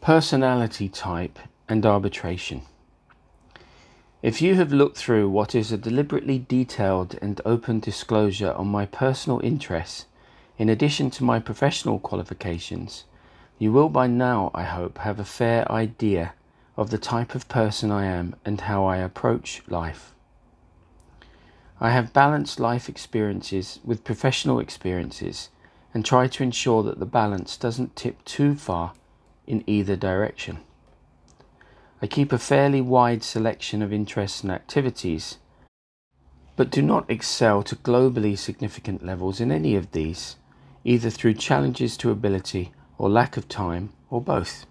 Personality type and arbitration. If you have looked through what is a deliberately detailed and open disclosure on my personal interests, in addition to my professional qualifications, you will by now, I hope, have a fair idea of the type of person I am and how I approach life. I have balanced life experiences with professional experiences and try to ensure that the balance doesn't tip too far in either direction. I keep a fairly wide selection of interests and activities, but do not excel to globally significant levels in any of these, either through challenges to ability or lack of time, or both.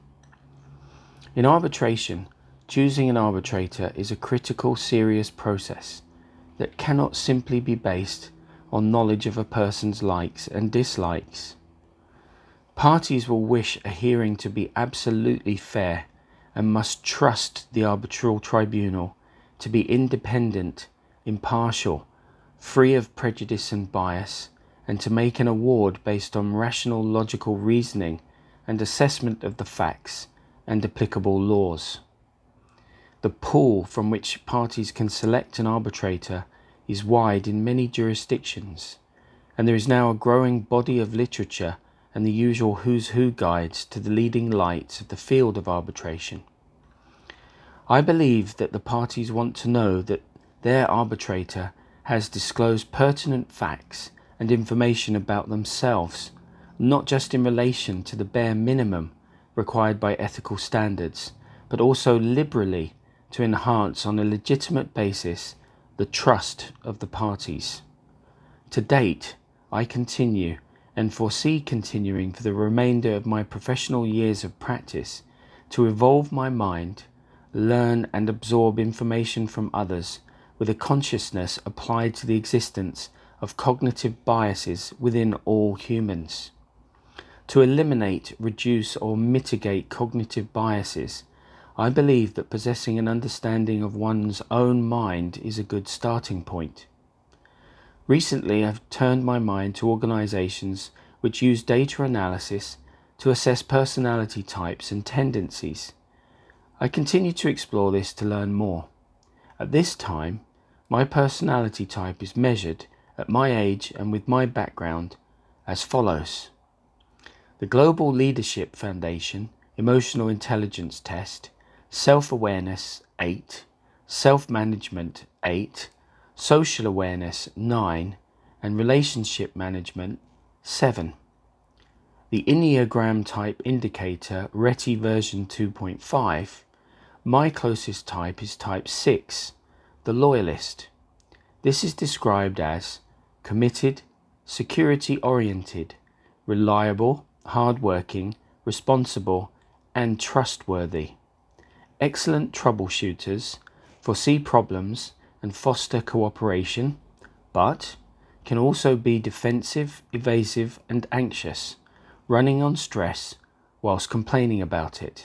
In arbitration, choosing an arbitrator is a critical, serious process that cannot simply be based on knowledge of a person's likes and dislikes. Parties will wish a hearing to be absolutely fair and must trust the arbitral tribunal to be independent, impartial, free of prejudice and bias, and to make an award based on rational, logical reasoning and assessment of the facts and applicable laws. The pool from which parties can select an arbitrator is wide in many jurisdictions, and there is now a growing body of literature and the usual who's who guides to the leading lights of the field of arbitration. I believe that the parties want to know that their arbitrator has disclosed pertinent facts and information about themselves, not just in relation to the bare minimum required by ethical standards, but also liberally to enhance on a legitimate basis the trust of the parties. To date, I continue and foresee continuing for the remainder of my professional years of practice to evolve my mind, learn and absorb information from others with a consciousness applied to the existence of cognitive biases within all humans. To eliminate, reduce or mitigate cognitive biases, I believe that possessing an understanding of one's own mind is a good starting point. Recently, I've turned my mind to organizations which use data analysis to assess personality types and tendencies. I continue to explore this to learn more. At this time, my personality type is measured at my age and with my background as follows. The Global Leadership Foundation Emotional Intelligence Test, Self-Awareness 8, Self-Management 8, Social Awareness 9, and Relationship Management 7. The Enneagram Type Indicator RETI version 2.5, my closest type is type 6, the Loyalist. This is described as committed, security-oriented, reliable, hardworking, responsible, and trustworthy. Excellent troubleshooters, foresee problems and foster cooperation, but can also be defensive, evasive, and anxious, running on stress whilst complaining about it.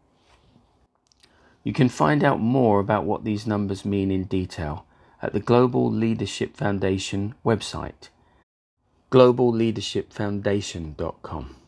You can find out more about what these numbers mean in detail at the Global Leadership Foundation website, globalleadershipfoundation.com.